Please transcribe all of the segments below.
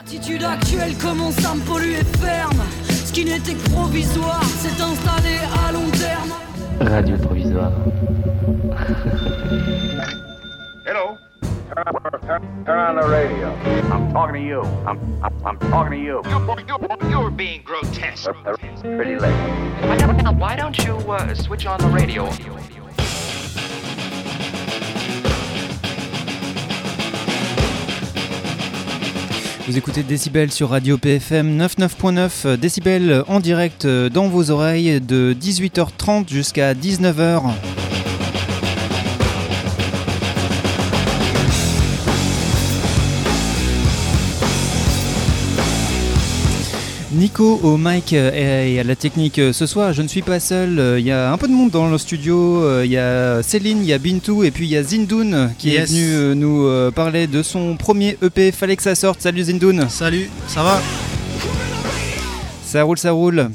L'attitude actuelle commence à me polluer ferme. Ce qui n'était que provisoire s'est installé à long terme. Radio provisoire. Hello. Turn on the radio. I'm talking to you. I'm talking to you. You're being grotesque. Pretty late. Why don't you switch on the radio? Vous écoutez Décibel sur Radio PFM 99.9, Décibel en direct dans vos oreilles de 18h30 jusqu'à 19h. Nico au mic et à la technique ce soir. Je ne suis pas seul, il y a un peu de monde dans le studio. Il y a Céline, il y a Bintou et puis il y a Zindoun qui est venu nous parler de son premier EP. Fallait que ça sorte. Salut Zindoun. Salut, ça va? Ça roule, ça roule.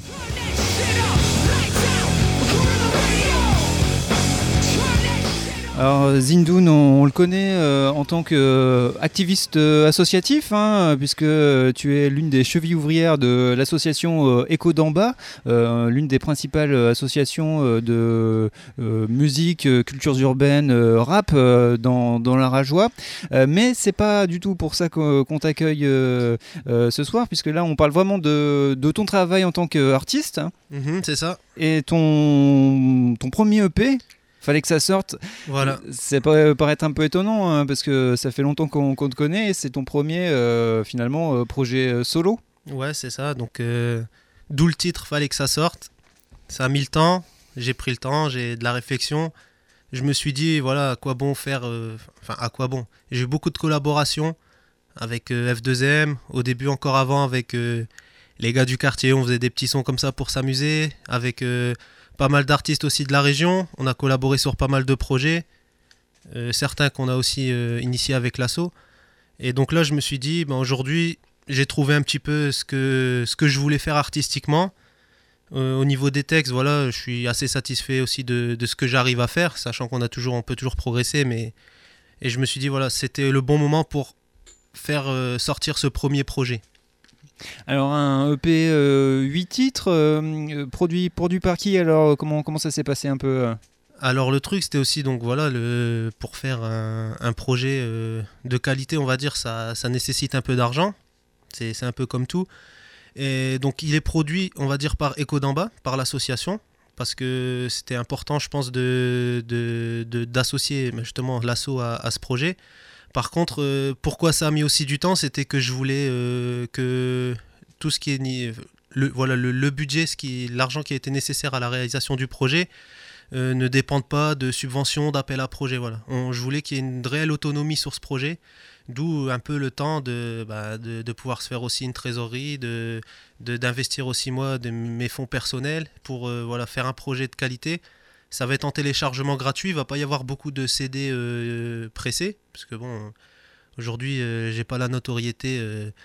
Alors Zindoun, on le connaît en tant qu'activiste associatif, puisque tu es l'une des chevilles ouvrières de l'association Écho d'en bas, l'une des principales associations de musique, cultures urbaines, rap dans la Rajoie. Mais c'est pas du tout pour ça qu'on t'accueille ce soir, puisque là on parle vraiment de ton travail en tant qu'artiste. C'est ça. Et ton premier EP. Fallait que ça sorte. Voilà. Ça peut paraître un peu étonnant parce que ça fait longtemps qu'on te connaît et c'est ton premier projet solo. Ouais, c'est ça. Donc d'où le titre Fallait que ça sorte. Ça a mis le temps. J'ai pris le temps. J'ai de la réflexion. Je me suis dit voilà à quoi bon faire. À quoi bon. J'ai eu beaucoup de collaborations avec F2M. Au début encore avant avec les gars du quartier. On faisait des petits sons comme ça pour s'amuser. Avec pas mal d'artistes aussi de la région. On a collaboré sur pas mal de projets. Certains qu'on a aussi initiés avec l'asso. Et donc là, je me suis dit, aujourd'hui, j'ai trouvé un petit peu ce que je voulais faire artistiquement. Au niveau des textes, voilà, je suis assez satisfait aussi de ce que j'arrive à faire, sachant qu'on peut toujours progresser. Et je me suis dit, voilà, c'était le bon moment pour faire sortir ce premier projet. Alors un EP 8 titres produit par qui alors comment ça s'est passé un peu Alors le truc c'était aussi donc voilà pour faire un projet de qualité on va dire ça nécessite un peu d'argent, c'est un peu comme tout et donc il est produit on va dire par Écho d'en bas, par l'association parce que c'était important je pense d'associer justement l'asso à ce projet. Par contre, pourquoi ça a mis aussi du temps, c'était que je voulais que tout ce qui est le budget, l'argent qui a été nécessaire à la réalisation du projet ne dépende pas de subventions, d'appels à projets. Voilà. Je voulais qu'il y ait une réelle autonomie sur ce projet, d'où un peu le temps de pouvoir se faire aussi une trésorerie, d'investir aussi moi de mes fonds personnels pour faire un projet de qualité. Ça va être en téléchargement gratuit, il ne va pas y avoir beaucoup de CD pressés, parce que aujourd'hui, j'ai pas la notoriété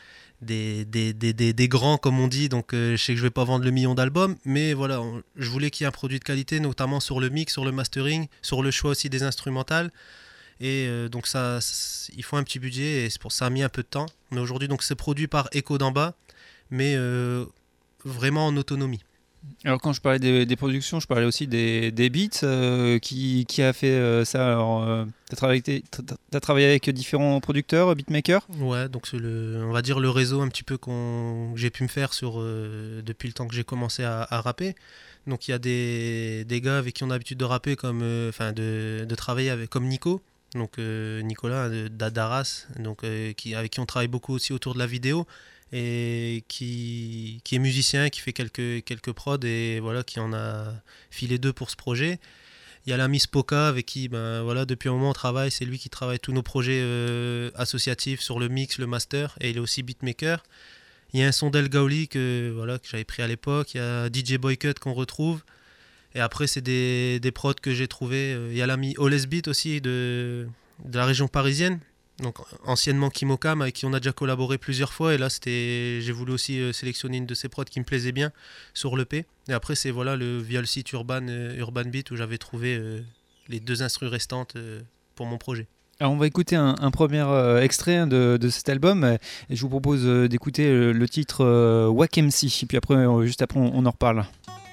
des grands, comme on dit, donc je sais que je vais pas vendre le million d'albums, mais voilà, je voulais qu'il y ait un produit de qualité, notamment sur le mix, sur le mastering, sur le choix aussi des instrumentales, et donc il faut un petit budget, et c'est pour ça a mis un peu de temps, mais aujourd'hui, donc c'est produit par Écho d'en bas, mais vraiment en autonomie. Alors quand je parlais des productions, je parlais aussi des beats. Qui a fait ça alors, t'as travaillé avec différents producteurs, beatmakers? Ouais, donc c'est on va dire le réseau un petit peu que j'ai pu me faire depuis le temps que j'ai commencé à rapper. Donc il y a des gars avec qui on a l'habitude de rapper, comme de travailler avec, comme Nico. Donc Nicolas d'Arras, donc avec qui on travaille beaucoup aussi autour de la vidéo. Et qui est musicien, qui fait quelques prods et voilà, qui en a filé 2 pour ce projet. Il y a l'ami Spoka avec qui depuis un moment on travaille, c'est lui qui travaille tous nos projets associatifs sur le mix, le master, et il est aussi beatmaker. Il y a un son d'El Gaoli que j'avais pris à l'époque, il y a DJ Boycut qu'on retrouve, et après c'est des prods que j'ai trouvés. Il y a l'ami Olesbeat aussi de la région parisienne, donc anciennement Kimokam, avec qui on a déjà collaboré plusieurs fois, et là j'ai voulu aussi sélectionner une de ses prods qui me plaisait bien sur l'EP. Et après c'est via le site Urban Beat où j'avais trouvé les 2 instrus restantes pour mon projet. Alors on va écouter un premier extrait de cet album et je vous propose d'écouter le titre Wack MC et puis après juste après on en reparle.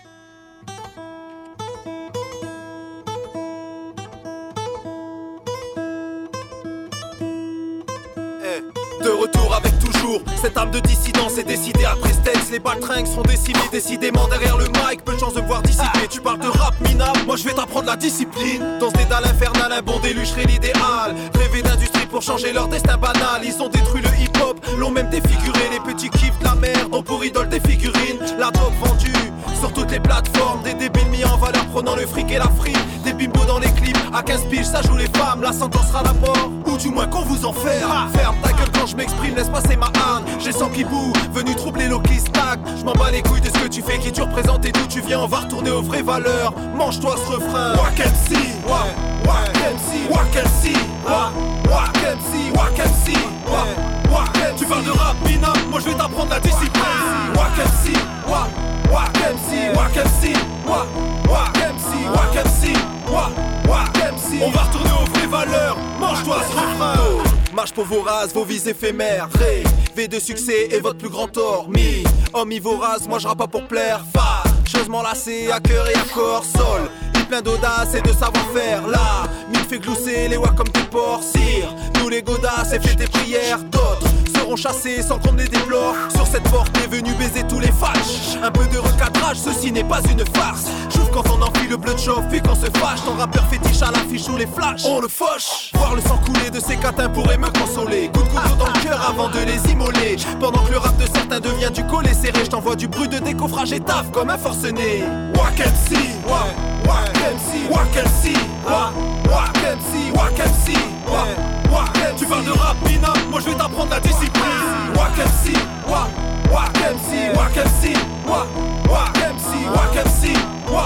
De retour avec toujours cette âme de dissidence est décidée après Stens. Les baltringues seront décimés décidément derrière le mic. Peu de chance de me voir dissiper. Tu parles de rap minable, moi je vais t'apprendre la discipline. Dans ce dédale infernal, un bon déluge serait l'idéal. Rêver d'industrie pour changer leur destin banal. Ils ont détruit le hip-hop, l'ont même défiguré. Les petits kiffs de la merde ont pour idole des figurines. La dope vendue sur toutes les plateformes. Des débiles mis en valeur prenant le fric et la frime. Des bimbos dans les clips, à 15 piges ça joue les femmes. La sentence sera la mort, ou du moins qu'on vous enferme. Ferme ta gueule quand je m'exprime, laisse passer ma âne. J'ai le sang qui boue, venu troubler l'eau qui stagne. Je m'en bats les couilles de ce que tu fais, qui tu représentes et d'où tu viens. On va retourner aux vraies valeurs, mange-toi ce refrain. Wack MC, Wack MC, Wack MC, Wack MC, Wack MC, Wack MC. Tu parles de rap minable, moi je vais t'apprendre la discipline. Wack MC, Wack MC, Wack MC, Wack MC, Wack MC, Wack MC. On va retourner aux vraies valeurs, mange-toi ce refrain. Marche pour vos races, vos vies éphémères. Rêver de succès est votre plus grand tort. Omnivorace, moi je rappe pas pour plaire. Fâcheusement lassé à cœur et à corps. Sol, il plein d'audace et de savoir-faire. Là, mille fait glousser les wacks comme des porcs. Sire, nous les godasses et fait tes prières. D'autres seront chassés sans qu'on ne les déplore. Sur cette porte est venu baiser tous les fâches. Un peu de recadrage, ceci n'est pas une farce. J'ouvre quand on enfile le bleu de chauffe, puis qu'on se fâche. Ton rappeur fétiche à l'affiche ou les flashs, on le fauche. Voir le sang couler de ces catins pourrait me consoler. Coup de couteau dans le cœur avant de les immoler. Pendant que le rap de certains devient du collet serré, je t'envoie du bruit de décoffrage et taf comme un forcené. Wack MC, Wack MC, Wack MC, Wack MC, Wack MC, Wack MC. Tu parles de rap minable, moi je vais t'apprendre la discipline. Wack MC, Wack MC, Wack MC, Wack MC, Wack MC,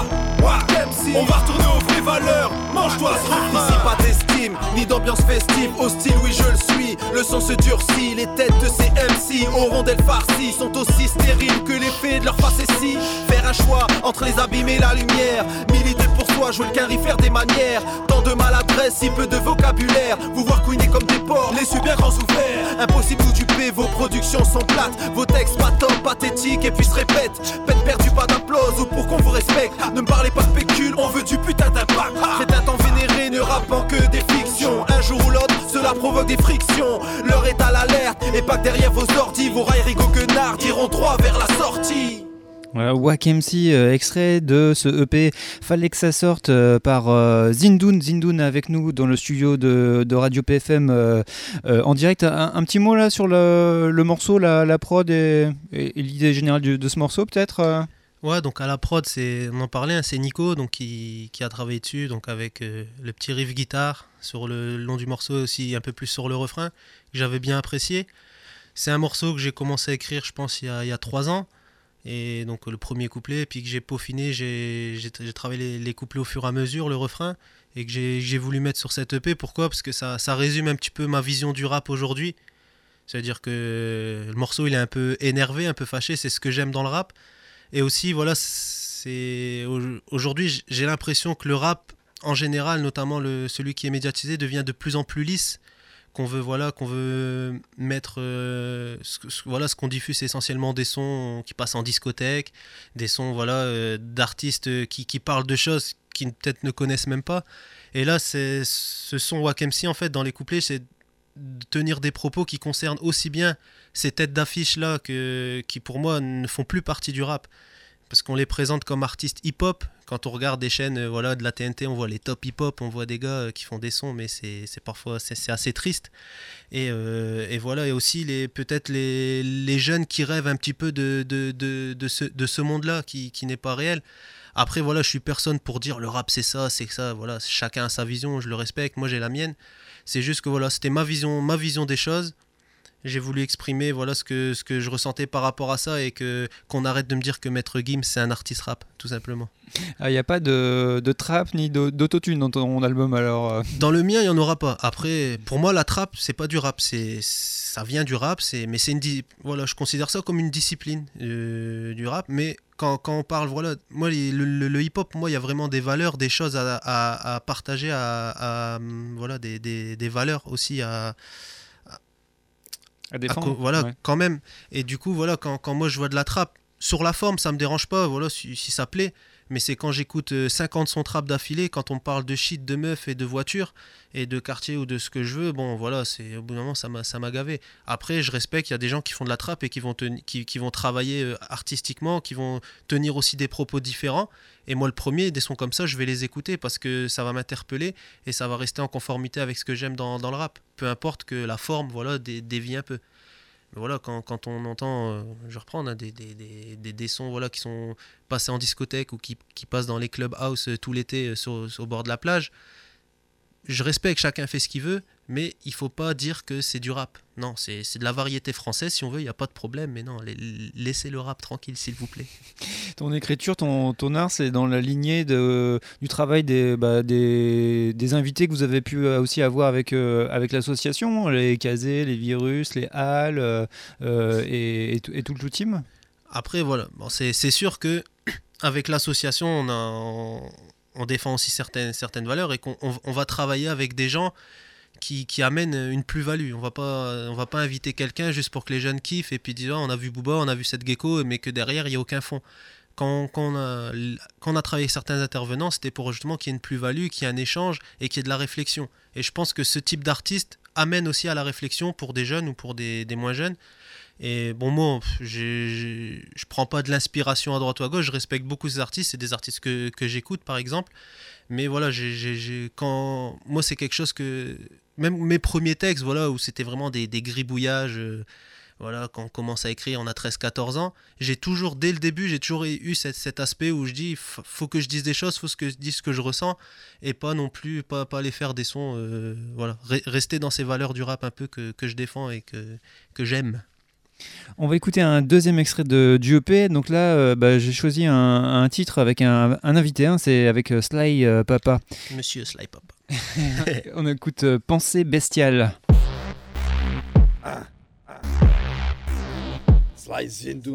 Wack MC. On va retourner aux vraies valeurs, mange-toi ce refrain. Ici pas d'estime, ni d'ambiance festive. Hostile, oui je le suis, le son se durcit. Les têtes de ces MC aux rondelles farcies sont aussi stériles que l'effet de leur facétie. Faire un choix entre les abîmes et la lumière. Militer pour soi, jouer le carry, faire des manières. Tant de maladresse, si peu de vocabulaire. Vous voir couiner comme des porcs, les yeux bien grands ouverts. Impossible nous duper, vos productions sont plates. Vos textes pas top, pathétiques et puis se répètent. Peine perdue, pas d'applause ou pour qu'on vous respecte. Ne me parlez pas de pécule, on veut du putain d'impact. C'est un temps vénéré, ne rappant que des fictions. Un jour ou l'autre, cela provoque des frictions. L'heure est à l'alerte, et pas que derrière vos ordis. Vos rails rigoguenards iront droit vers la sortie. Voilà, Wack MC, extrait de ce EP, fallait que ça sorte par Zindoun avec nous dans le studio de Radio PFM en direct. Un petit mot là sur le morceau, la prod et l'idée générale de ce morceau peut-être Ouais, donc à la prod, on en parlait, hein, c'est Nico donc, qui a travaillé dessus, donc avec le petit riff guitare sur le long du morceau, aussi un peu plus sur le refrain, que j'avais bien apprécié. C'est un morceau que j'ai commencé à écrire, je pense, il y a 3 ans. Et donc le premier couplet, puis que j'ai peaufiné, j'ai travaillé les couplets au fur et à mesure, le refrain, et que j'ai voulu mettre sur cette EP. Pourquoi ? Parce que ça résume un petit peu ma vision du rap aujourd'hui. C'est-à-dire que le morceau il est un peu énervé, un peu fâché, c'est ce que j'aime dans le rap. Et aussi voilà, aujourd'hui j'ai l'impression que le rap en général, notamment celui qui est médiatisé, devient de plus en plus lisse. Qu'on veut mettre ce qu'on diffuse, c'est essentiellement des sons qui passent en discothèque, des sons d'artistes qui parlent de choses qui peut-être ne connaissent même pas. Et là ce son Wack MC en fait dans les couplets, c'est de tenir des propos qui concernent aussi bien ces têtes d'affiche là qui pour moi ne font plus partie du rap. Parce qu'on les présente comme artistes hip-hop. Quand on regarde des chaînes de la TNT, on voit les top hip-hop, on voit des gars qui font des sons, mais c'est parfois assez triste. Et voilà, et aussi peut-être les jeunes qui rêvent un petit peu de ce monde-là qui n'est pas réel. Après, voilà, je suis personne pour dire le rap c'est ça, voilà, chacun a sa vision, je le respecte, moi j'ai la mienne. C'est juste que voilà, c'était ma vision des choses. j'ai voulu exprimer voilà ce que je ressentais par rapport à ça et qu'on arrête de me dire que Maître Gims c'est un artiste rap, tout simplement. Il n'y a pas de trap ni d'autotune dans ton album alors Dans le mien, il n'y en aura pas. Après, pour moi, la trap, c'est pas du rap. Ça vient du rap, mais c'est voilà, je considère ça comme une discipline du rap. Mais quand on parle, voilà, moi, le hip-hop, pour moi, il y a vraiment des valeurs, des choses à partager, voilà, des valeurs aussi à défendre. Voilà, ouais. Quand même. Et du coup, voilà, quand moi je vois de la trap, sur la forme, ça me dérange pas, voilà, si ça plaît. Mais c'est quand j'écoute 50 sons trap d'affilée, quand on parle de shit, de meufs et de voitures et de quartier ou de ce que je veux, bon voilà, c'est au bout d'un moment ça m'a gavé. Après, je respecte, il y a des gens qui font de la trap et qui vont travailler artistiquement, qui vont tenir aussi des propos différents. Et moi, le premier, des sons comme ça, je vais les écouter parce que ça va m'interpeller et ça va rester en conformité avec ce que j'aime dans le rap. Peu importe que la forme, voilà, dévie un peu. Mais voilà, quand on entend, je reprends des sons voilà, qui sont passés en discothèque ou qui passent dans les clubhouse tout l'été au bord de la plage, je respecte, chacun fait ce qu'il veut, mais il faut pas dire que c'est du rap. Non, c'est de la variété française, si on veut, il n'y a pas de problème, mais non, laissez le rap tranquille, s'il vous plaît. Ton écriture, ton art, c'est dans la lignée du travail des invités que vous avez pu aussi avoir avec l'association, les Kazé, les Virus, les Halles et tout le team. Après, voilà, bon, c'est sûr que avec l'association, on défend aussi certaines valeurs et qu'on va travailler avec des gens qui amènent une plus-value. On va pas inviter quelqu'un juste pour que les jeunes kiffent et puis dire on a vu Booba, on a vu cette gecko, mais que derrière il n'y a aucun fond. Quand on a travaillé avec certains intervenants, c'était pour justement qu'il y ait une plus-value, qu'il y ait un échange et qu'il y ait de la réflexion. Et je pense que ce type d'artiste amène aussi à la réflexion pour des jeunes ou pour des moins jeunes. Et bon, moi, je prends pas de l'inspiration à droite ou à gauche, je respecte beaucoup ces artistes, c'est des artistes que j'écoute par exemple, mais voilà, moi c'est quelque chose que, même mes premiers textes, voilà, où c'était vraiment des gribouillages, voilà, quand on commence à écrire, on a 13-14 ans, dès le début, j'ai toujours eu cet aspect où je dis, faut que je dise des choses, faut que je dise ce que je ressens, et pas non plus, pas aller faire des sons, voilà, rester dans ces valeurs du rap un peu que je défends et que j'aime. On va écouter un deuxième extrait du EP. Donc là, j'ai choisi un titre avec un invité. C'est avec Sly Papa. Monsieur Sly Papa. On écoute Pensée bestiale. Sly Zindou.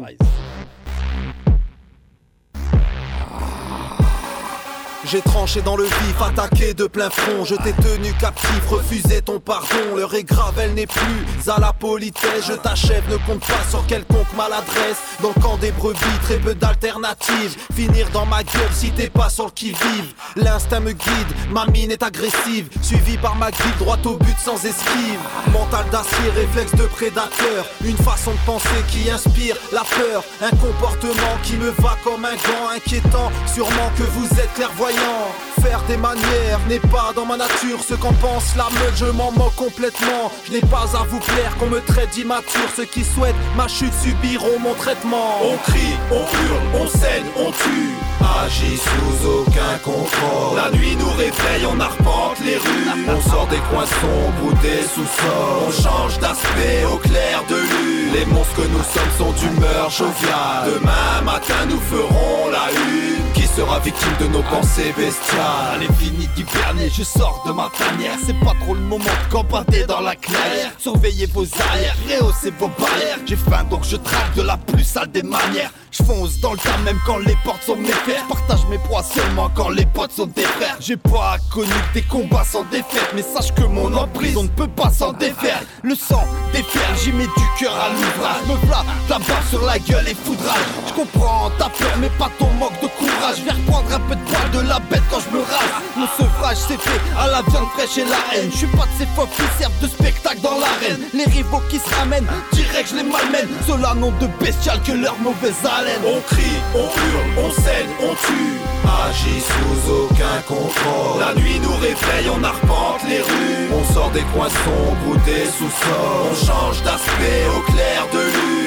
J'ai tranché dans le vif, attaqué de plein front. Je t'ai tenu captif, refusé ton pardon. L'heure est grave, elle n'est plus à la politesse. Je t'achève, ne compte pas sur quelconque maladresse. Dans le camp des brebis, très peu d'alternatives. Finir dans ma gueule si t'es pas sur le qui-vive. L'instinct me guide, ma mine est agressive. Suivi par ma guide, droit au but sans esquive. Mental d'acier, réflexe de prédateur. Une façon de penser qui inspire la peur. Un comportement qui me va comme un gant inquiétant. Sûrement que vous êtes clairvoyant. Faire des manières n'est pas dans ma nature. Ce qu'en pense la meute, je m'en moque complètement. Je n'ai pas à vous plaire qu'on me traite d'immature. Ceux qui souhaitent ma chute subiront mon traitement. On crie, on hurle, on saigne, on tue. Agit sous aucun contrôle. La nuit nous réveille, on arpente les rues. On sort des coins sombres ou des sous-sols. On change d'aspect au clair de lune. Les monstres que nous sommes sont d'humeur joviale. Demain matin nous ferons la une. Qui sera victime de nos pensées bestiales? Allez, fini d'hiberner, je sors de ma tanière. C'est pas trop le moment de campater dans la clairière. Surveillez vos arrières, rehaussez vos barrières. J'ai faim donc je traque de la plus sale des manières. Je fonce dans le tas même quand les portes sont mes frères. Je partage mes proies seulement quand les potes sont des frères. J'ai pas connu des combats sans défaite, mais sache que mon emprise on ne peut pas s'en défaire. Le sang défaire, j'y mets du cœur à l'ouvrage. Me flatte la barre sur la gueule et foudrage. Je comprends ta peur mais pas ton manque de courage. Je vais reprendre un peu de poil de la bête quand je me rase. Mon sevrage c'est fait à la viande fraîche et la haine. Je suis pas de ces faux qui servent de spectacle dans l'arène. Les rivaux qui se ramènent, direct je les malmène. Ceux-là n'ont de bestial que leur mauvaise haleine. On crie, on hurle, on saigne, on tue. Agit sous aucun contrôle. La nuit nous réveille, on arpente les rues. On sort des coins sombres ou des sous-sols. On change d'aspect au clair de lune.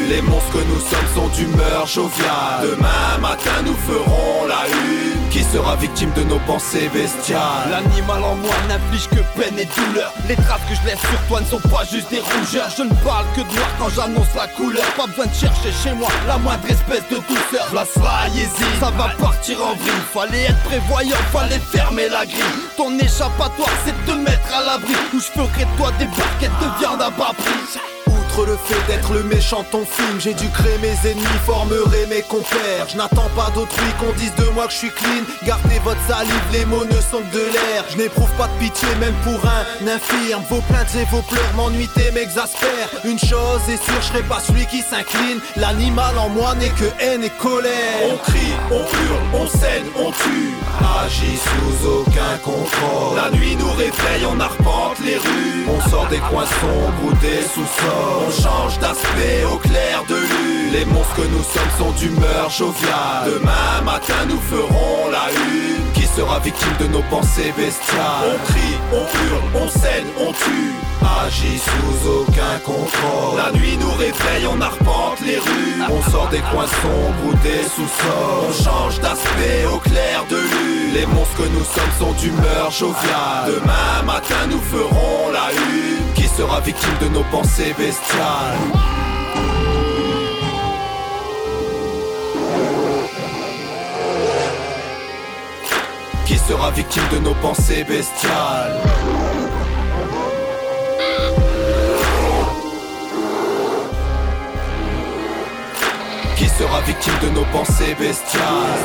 Les monstres que nous sommes sont d'humeur joviale. Demain matin nous ferons la une. Qui sera victime de nos pensées bestiales? L'animal en moi n'inflige que peine et douleur. Les traces que je laisse sur toi ne sont pas juste des rougeurs. Je ne parle que de noir quand j'annonce la couleur. Pas besoin de chercher chez moi la moindre espèce de douceur. La hésite, ça va partir en vrille. Fallait être prévoyant, fallait fermer la grille. Ton échappatoire c'est de te mettre à l'abri. Ou je ferai de toi des barquettes de viande à bas prix. Outre le fait d'être le méchant de ton film, j'ai dû créer mes ennemis, formerai mes compères. Je n'attends pas d'autrui qu'on dise de moi que je suis clean. Gardez votre salive, les mots ne sont que de l'air. Je n'éprouve pas de pitié même pour un infirme. Vos plaintes et vos pleurs m'ennuient et m'exaspèrent. Une chose est sûre, je serai pas celui qui s'incline. L'animal en moi n'est que haine et colère. On crie, on hurle, on saigne, on tue. Agit sous aucun contrôle. La nuit nous réveille, on arpente les rues. On sort des coins sombres ou des sous-sols. On change d'aspect au clair de lune. Les monstres que nous sommes sont d'humeur joviale. Demain matin nous ferons la une. Qui sera victime de nos pensées bestiales? On crie, on hurle, on saigne, on tue. Agit sous aucun contrôle. La nuit nous réveille, on arpente les rues. On sort des coins sombres ou des sous-sols. On change d'aspect au clair de lune. Les monstres que nous sommes sont d'humeur joviale. Demain matin nous ferons la une. Qui sera victime de nos pensées bestiales? Qui sera victime de nos pensées bestiales? Qui sera victime de nos pensées bestiales?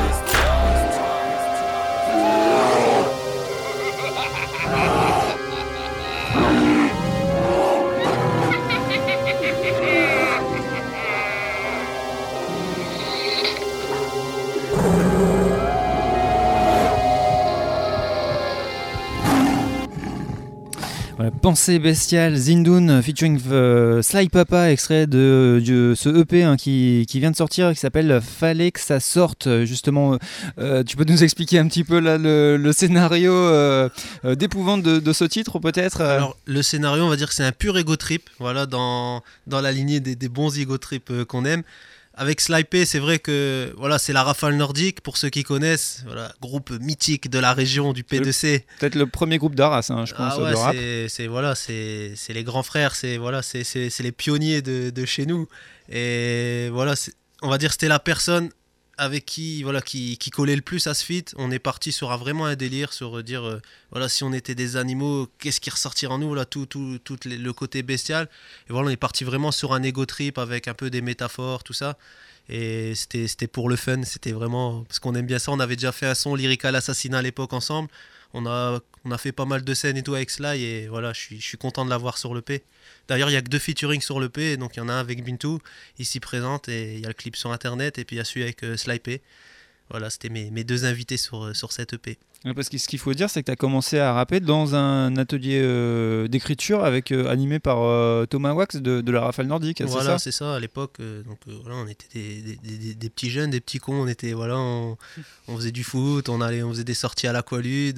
Pensée bestiale, Zindoun featuring Sly Papa, extrait de ce EP qui vient de sortir et qui s'appelle Fallait que ça sorte. Justement, tu peux nous expliquer un petit peu là, le scénario d'épouvante de ce titre peut-être? Alors le scénario, on va dire que c'est un pur ego trip, voilà, dans la lignée des bons ego trip qu'on aime. Avec Sly P, c'est vrai que voilà, c'est la Rafale Nordique, pour ceux qui connaissent, voilà, groupe mythique de la région du P2C. Peut-être le premier groupe d'Arras, je pense, ouais, de rap. C'est les grands frères, c'est les pionniers de chez nous. Et voilà, on va dire c'était la personne avec qui collait le plus à ce feat. On est parti sur vraiment un délire, sur dire voilà, si on était des animaux, qu'est-ce qui ressortirait en nous, là, tout le côté bestial. Et voilà, on est parti vraiment sur un ego trip avec un peu des métaphores, tout ça. Et c'était pour le fun, c'était vraiment parce qu'on aime bien ça. On avait déjà fait un son Lyrical Assassinat à l'époque ensemble. On a fait pas mal de scènes et tout avec Sly, et voilà, je suis content de l'avoir sur l'EP. D'ailleurs, il n'y a que 2 featuring sur l'EP, donc il y en a un avec Bintou, ici présente, et il y a le clip sur internet, et puis il y a celui avec Sly P. Voilà, c'était mes 2 invités sur cette EP. Parce que ce qu'il faut dire, c'est que tu as commencé à rapper dans un atelier d'écriture animé par Thomas Wax de la Rafale Nordique. Voilà, c'est ça à l'époque. Voilà, on était des petits jeunes, des petits cons. On faisait du foot, on faisait des sorties à l'aqualude,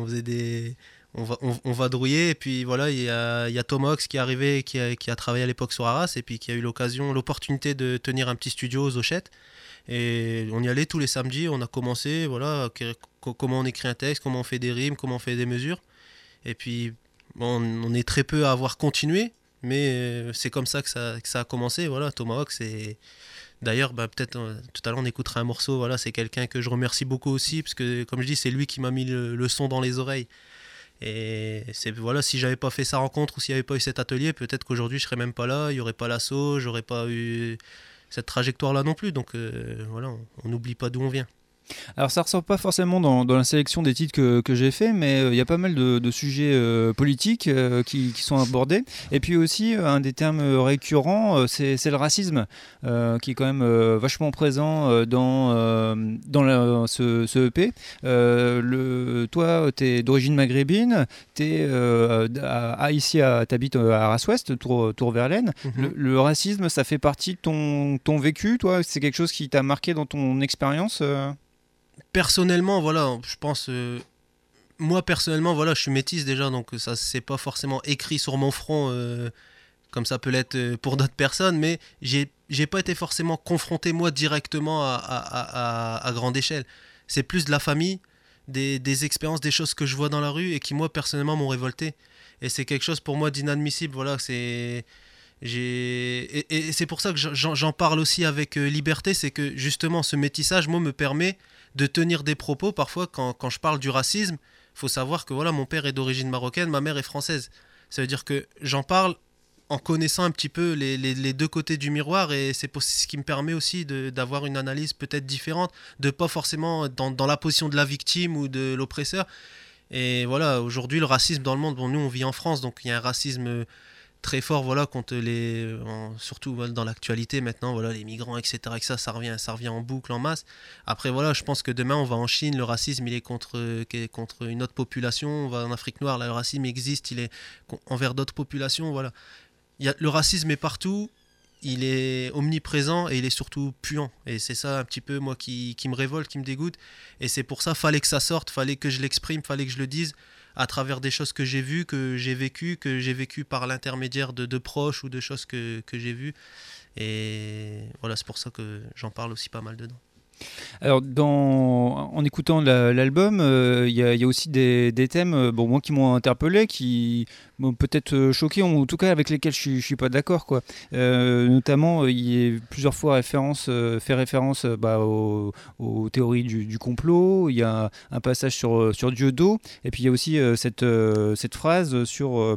on vadrouillait. Et puis voilà, il y a Thomas Wax qui est arrivé, qui a travaillé à l'époque sur Arras, et puis qui a eu l'opportunité de tenir un petit studio aux Hochettes. Et on y allait tous les samedis, on a commencé, voilà, comment on écrit un texte, comment on fait des rimes, comment on fait des mesures. Et puis, on est très peu à avoir continué, mais c'est comme ça que ça a commencé. Voilà, Tomahawk, c'est... D'ailleurs, peut-être tout à l'heure, on écoutera un morceau. Voilà, c'est quelqu'un que je remercie beaucoup aussi, parce que, comme je dis, c'est lui qui m'a mis le son dans les oreilles. Et voilà, si j'avais pas fait sa rencontre ou s'il n'y avait pas eu cet atelier, peut-être qu'aujourd'hui, je serais même pas là, il n'y aurait pas l'assaut, j'aurais pas eu cette trajectoire-là non plus. Donc voilà, on n'oublie pas d'où on vient. Alors ça ressort pas forcément dans la sélection des titres que j'ai fait, mais il y a pas mal de sujets politiques qui sont abordés. Et puis aussi, un des termes récurrents, c'est le racisme, qui est quand même vachement présent dans ce EP. Toi, tu es d'origine maghrébine, t'habites à Arras-Ouest, Tour-Verlaine. Mm-hmm. Le racisme, ça fait partie de ton vécu, toi? C'est quelque chose qui t'a marqué dans ton expérience Personnellement, voilà, je pense... moi, personnellement, voilà, je suis métisse déjà, donc ça, c'est pas forcément écrit sur mon front comme ça peut l'être pour d'autres personnes, mais j'ai pas été forcément confronté moi directement à grande échelle. C'est plus de la famille, des expériences, des choses que je vois dans la rue et qui moi personnellement m'ont révolté. Et c'est quelque chose pour moi d'inadmissible. Voilà, et c'est pour ça que j'en parle aussi avec liberté, c'est que justement ce métissage moi me permet de tenir des propos. Parfois quand je parle du racisme, il faut savoir que voilà, mon père est d'origine marocaine, ma mère est française. Ça veut dire que j'en parle en connaissant un petit peu les deux côtés du miroir, et c'est ce qui me permet aussi d'avoir une analyse peut-être différente, de pas forcément dans la position de la victime ou de l'oppresseur. Et voilà, aujourd'hui le racisme dans le monde, bon, nous on vit en France, donc il y a un racisme très fort, voilà, contre surtout voilà, dans l'actualité maintenant, voilà, les migrants, etc. Et ça revient en boucle, en masse. Après voilà, je pense que demain on va en Chine, le racisme il est contre une autre population. On va en Afrique noire, là, le racisme existe, il est envers d'autres populations, voilà. Le racisme est partout, il est omniprésent et il est surtout puant. Et c'est ça un petit peu moi qui me révolte, qui me dégoûte. Et c'est pour ça fallait que ça sorte, fallait que je l'exprime, fallait que je le dise à travers des choses que j'ai vues, que j'ai vécues par l'intermédiaire de proches ou de choses que j'ai vues. Et voilà, c'est pour ça que j'en parle aussi pas mal dedans. Alors, en écoutant l'album, il y a aussi des thèmes moi, qui m'ont interpellé, qui m'ont peut-être choqué, ou en tout cas avec lesquels je suis pas d'accord, quoi. Notamment, il y a plusieurs fois fait référence aux théories du complot. Il y a un passage sur Dieudo, et puis il y a aussi cette phrase sur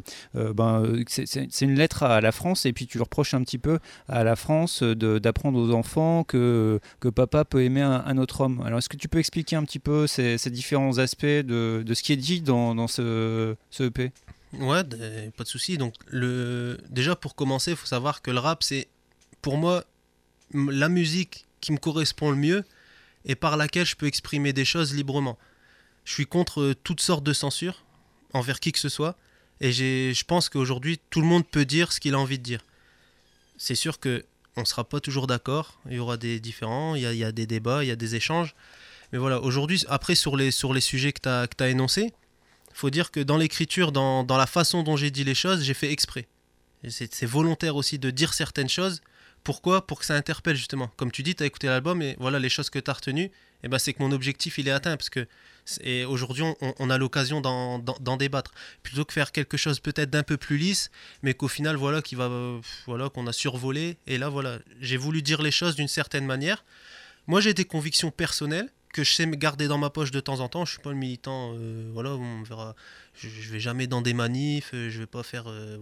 c'est une lettre à la France, et puis tu le reproches un petit peu à la France d'apprendre aux enfants que papa peut aimer un autre homme. Alors, est-ce que tu peux expliquer un petit peu ces différents aspects de ce qui est dit dans ce EP ? Ouais, pas de souci. Donc, déjà pour commencer, il faut savoir que le rap, c'est pour moi la musique qui me correspond le mieux et par laquelle je peux exprimer des choses librement. Je suis contre toutes sortes de censure envers qui que ce soit, et je pense qu'aujourd'hui tout le monde peut dire ce qu'il a envie de dire. C'est sûr que on ne sera pas toujours d'accord, il y aura des différends, il y a des débats, il y a des échanges. Mais voilà, aujourd'hui, après sur les sujets que tu as énoncés, il faut dire que dans l'écriture, dans la façon dont j'ai dit les choses, j'ai fait exprès. Et c'est volontaire aussi de dire certaines choses. Pourquoi ? Pour que ça interpelle justement. Comme tu dis, tu as écouté l'album et voilà les choses que tu as retenues, et ben c'est que mon objectif il est atteint, parce que aujourd'hui on a l'occasion d'en débattre. Plutôt que faire quelque chose peut-être d'un peu plus lisse, mais qu'au final qu'on a survolé. Et là voilà, j'ai voulu dire les choses d'une certaine manière. Moi j'ai des convictions personnelles que je sais me garder dans ma poche de temps en temps. Je suis pas le militant, on verra. Je vais jamais dans des manifs, je vais pas faire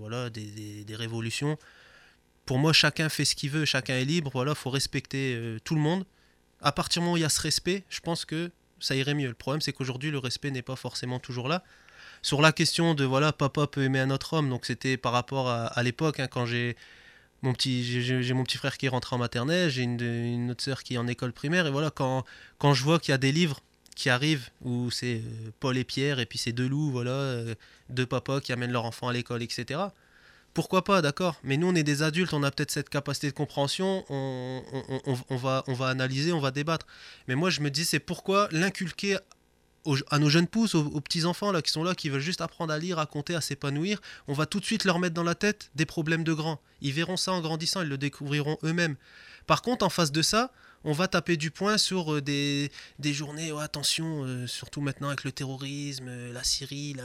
des révolutions. Pour moi, chacun fait ce qu'il veut, chacun est libre. Voilà, faut respecter tout le monde. À partir du moment où il y a ce respect, je pense que ça irait mieux. Le problème, c'est qu'aujourd'hui, le respect n'est pas forcément toujours là. Sur la question de papa peut aimer un autre homme, donc c'était par rapport à l'époque, hein, quand j'ai mon petit frère qui est rentré en maternelle, j'ai une autre sœur qui est en école primaire, et voilà, quand je vois qu'il y a des livres qui arrivent où c'est Paul et Pierre, et puis c'est deux loups, deux papas qui amènent leur enfant à l'école, etc. Pourquoi pas, d'accord, mais nous on est des adultes, on a peut-être cette capacité de compréhension, on va analyser, on va débattre. Mais moi je me dis, c'est pourquoi l'inculquer à nos jeunes pousses, aux petits-enfants là, qui sont là, qui veulent juste apprendre à lire, à compter, à s'épanouir, on va tout de suite leur mettre dans la tête des problèmes de grands. Ils verront ça en grandissant, ils le découvriront eux-mêmes. Par contre, en face de ça, on va taper du poing sur des journées, attention, surtout maintenant avec le terrorisme, la Syrie,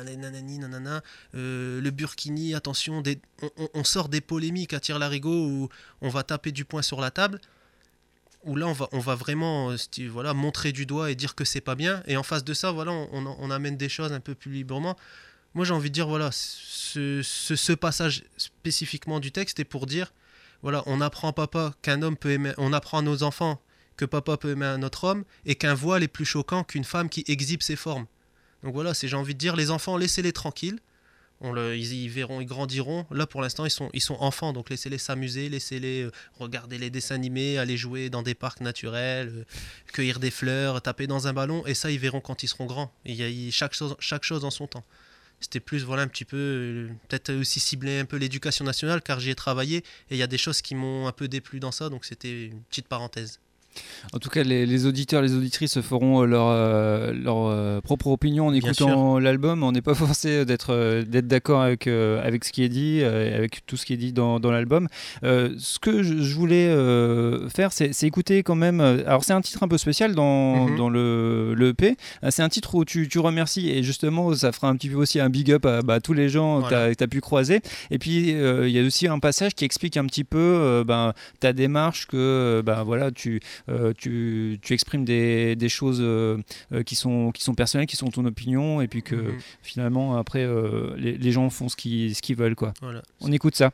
le Burkini, attention, on sort des polémiques à tire-larigot où on va taper du poing sur la table, où là on va vraiment montrer du doigt et dire que c'est pas bien, et en face de ça, on amène des choses un peu plus librement. Moi j'ai envie de dire, ce passage spécifiquement du texte est pour dire, on apprend on apprend à nos enfants que papa peut aimer un autre homme, et qu'un voile est plus choquant qu'une femme qui exhibe ses formes. Donc voilà, j'ai envie de dire, les enfants, laissez-les tranquilles, ils verront, ils grandiront. Là pour l'instant ils sont enfants, donc laissez-les s'amuser, laissez-les regarder les dessins animés, aller jouer dans des parcs naturels, cueillir des fleurs, taper dans un ballon, et ça ils verront quand ils seront grands. Il y a chaque chose en son temps. C'était plus un petit peu, peut-être aussi cibler un peu l'éducation nationale, car j'y ai travaillé, et il y a des choses qui m'ont un peu déplu dans ça, donc c'était une petite parenthèse. En tout cas, les auditeurs, les auditrices feront leur propre opinion en écoutant l'album. On n'est pas forcé d'être d'accord avec ce qui est dit, avec tout ce qui est dit dans l'album. Ce que je voulais faire, c'est écouter quand même. Alors, c'est un titre un peu spécial dans le EP. C'est un titre où tu remercies, et justement, ça fera un petit peu aussi un big up à tous les gens que tu as pu croiser. Et puis, il y a aussi un passage qui explique un petit peu ta démarche, que voilà, tu exprimes des choses qui sont personnelles, qui sont ton opinion, et puis que finalement après les gens font ce qu'ils veulent, quoi. Voilà. On écoute ça.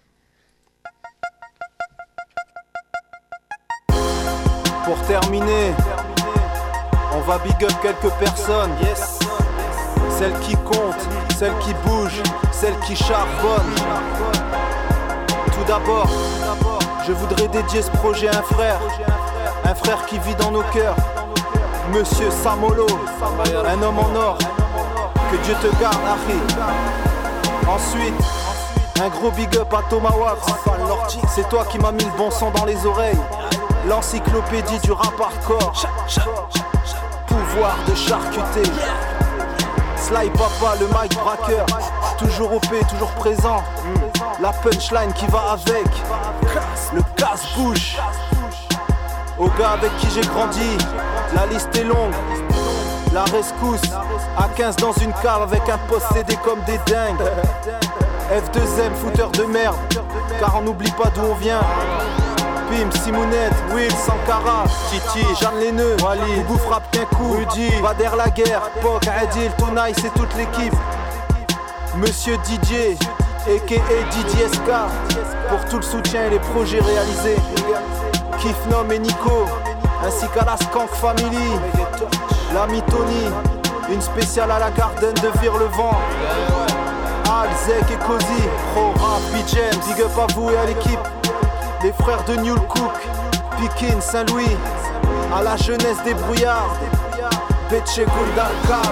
Pour terminer, on va big up quelques personnes. Yes. Celles qui comptent, celles qui bougent, celles qui charbonnent. Tout d'abord, je voudrais dédier ce projet à un frère qui vit dans nos cœurs, Monsieur Samolo, un homme en or, que Dieu te garde, Harry. Ensuite, un gros big up à Thomas Wax, c'est toi qui m'as mis le bon son dans les oreilles, l'encyclopédie du rap hardcore, pouvoir de charcuter. Sly Papa, le mic braqueur, toujours OP, toujours présent. La punchline qui va avec, le casse-bouche. Au gars avec qui j'ai grandi, la liste est longue. La rescousse, à 15 dans une cave avec un possédé comme des dingues. F2M, fouteur de merde, car on n'oublie pas d'où on vient. Pim, Simounette, Will, Sankara, Titi, Jeanne Leneux, Wally, Boubou frappe qu'un coup, Rudy, Bader Laguerre, Pok, Adil, Tonaï, c'est toute l'équipe. Monsieur DJ, a.k.a. Didier SK, pour tout le soutien et les projets réalisés. Kifnom et Nico, ainsi qu'à la Skank Family, l'ami Tony, une spéciale à la Garden de Vire-le-Vent. Al, Zek et Cozy, Pro Rap, BJM, big up à vous et à l'équipe. Les frères de Newell Cook, Pikin, Saint-Louis, à la jeunesse des brouillards, Betche Gundakam,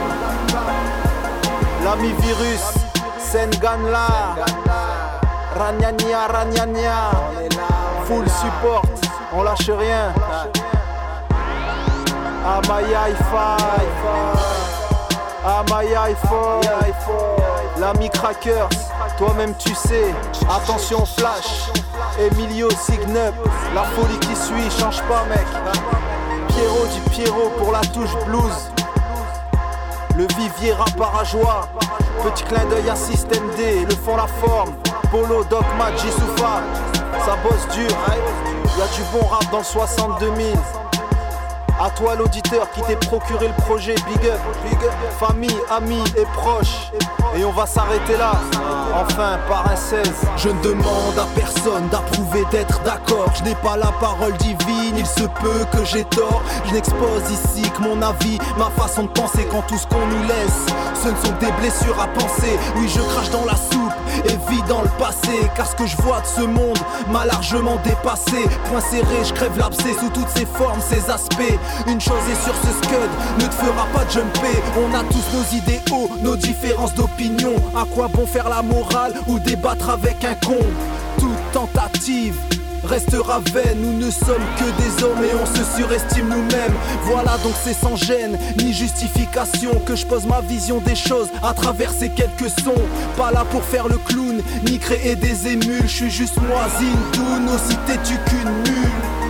l'ami Virus, Senganla, Ragnagna, full support, on lâche rien. Amaya l'ami Crackers, toi-même tu sais, attention flash, Emilio Signup, la folie qui suit, change pas mec. Pierrot dit Pierrot pour la touche blues, le vivier rap à joie, petit clin d'œil à System D, le fond la forme, Polo, Dogma, Jisoufa, ça bosse dur, y'a du bon rap dans le 62 000. À toi l'auditeur qui t'est procuré le projet, big up, famille, amis et proches. Et on va s'arrêter là, enfin par un 16. Je ne demande à personne d'approuver, d'être d'accord. Je n'ai pas la parole divine, il se peut que j'ai tort. Je n'expose ici que mon avis, ma façon de penser quand tout ce qu'on nous laisse, ce ne sont des blessures à penser. Oui, je crache dans la soupe et vis dans le passé, car ce que je vois de ce monde m'a largement dépassé. Point serré, je crève l'abcès sous toutes ses formes, ses aspects. Une chose est sûre, ce scud ne te fera pas jumper. On a tous nos idéaux, nos différences d'opinion. À quoi bon faire la morale ou débattre avec un con? Toute tentative restera vaine. Nous ne sommes que des hommes et on se surestime nous-mêmes. Voilà donc c'est sans gêne ni justification que je pose ma vision des choses à travers ces quelques sons. Pas là pour faire le clown ni créer des émules. Je suis juste moi, Zindoun, aussi têtu qu'une mule.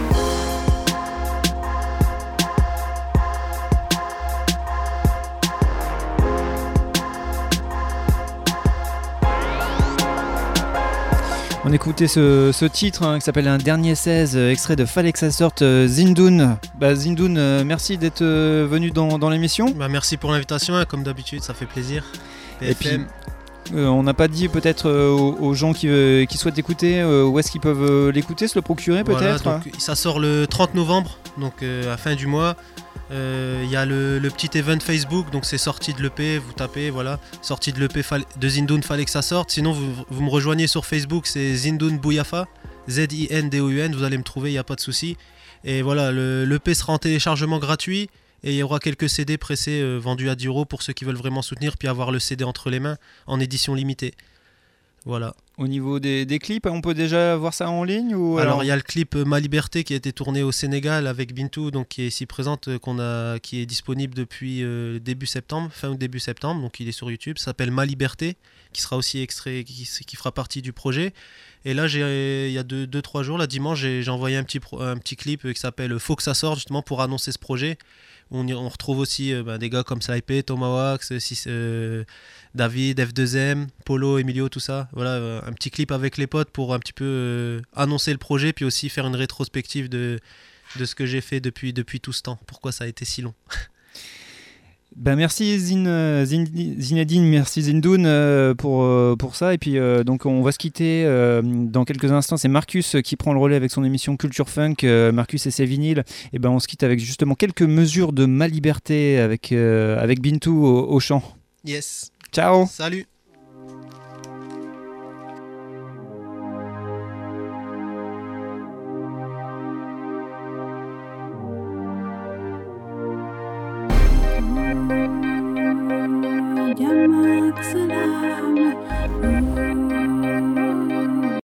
On écoutait ce titre qui s'appelle Un dernier 16, extrait de Fallait que ça sorte, Zindoun. Zindoun, merci d'être venu dans l'émission. Merci pour l'invitation, comme d'habitude, ça fait plaisir. PFM. Et puis, on n'a pas dit peut-être aux gens qui souhaitent écouter où est-ce qu'ils peuvent l'écouter, se le procurer peut-être. Voilà, donc, ça sort le 30 novembre, donc à la fin du mois. Il y a le petit event Facebook, donc c'est sortie de l'EP, vous tapez, voilà, sortie de l'EP de Zindoun, fallait que ça sorte. Sinon vous me rejoignez sur Facebook, c'est Zindoun Bouyafa, Zindoun, vous allez me trouver, il n'y a pas de souci. Et voilà, l'EP sera en téléchargement gratuit et il y aura quelques CD pressés vendus à 10 € pour ceux qui veulent vraiment soutenir, puis avoir le CD entre les mains en édition limitée. Voilà. Au niveau des clips, on peut déjà voir ça en ligne ou Alors il y a le clip Ma Liberté qui a été tourné au Sénégal avec Bintou, donc qui est ici présente, qui est disponible depuis fin ou début septembre, donc il est sur YouTube, ça s'appelle Ma Liberté, qui sera aussi extrait, qui fera partie du projet. Et là il y a 2-3 jours, là dimanche, j'ai envoyé un petit clip qui s'appelle Faut que ça sorte, justement pour annoncer ce projet. On retrouve aussi des gars comme Saipé, Tomahawk, David, F2M, Polo, Emilio, tout ça. Voilà, un petit clip avec les potes pour un petit peu annoncer le projet, puis aussi faire une rétrospective de ce que j'ai fait depuis tout ce temps. Pourquoi ça a été si long. Merci Zinedine, merci Zindoun pour ça. Et puis donc on va se quitter dans quelques instants. C'est Marcus qui prend le relais avec son émission Culture Funk. Marcus et ses vinyles. Et on se quitte avec justement quelques mesures de Ma Liberté avec Bintou au chant. Yes. Ciao. Salut.